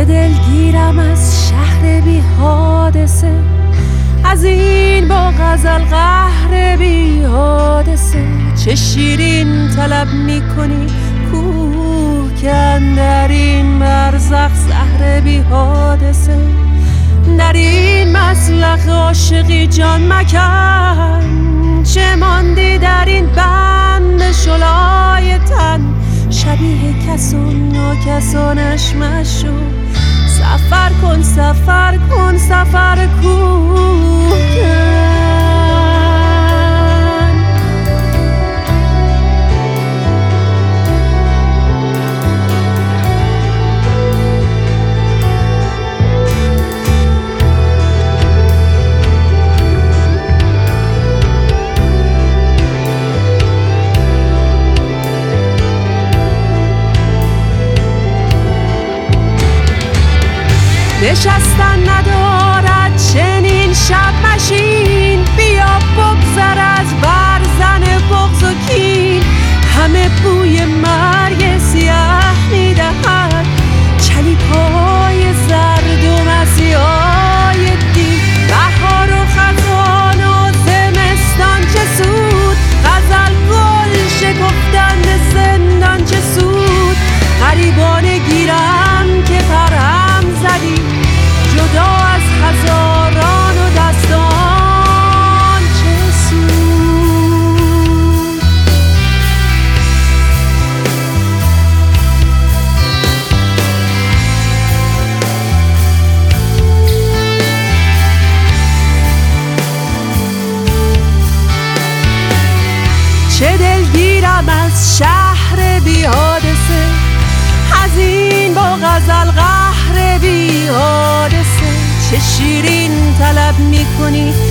چه دلگیرم از شهر بی حادثه، از این با غزل قهر بی حادثه. چه شیرین طلب میکنی کوه که اندر این برزخ زهر بی حادثه. در این مسلخ عاشقی جان مکن، چه ماندی در این بند شلای تن. شبیه کسان ناکسانش مشو، سفر کن سفر کن سفر کوهکن. نشستن ندارد چنین شب مشین، بیا بگذر از برزن بغض و کین. همه بوی مرگ سیاه میدهد، چلیپای زرد و مسیحای دین. بهار و خزان و زمستان چه سود، غزل گل شکفتن زندان چه سود. غریبان گیرم که پرهم زدی، جدا از هزاران و دستان چه سود. چه دلگیرم از شهر بی حادثه، از این با غزل قهر بی حادثه. چه شیرین طلب میکنی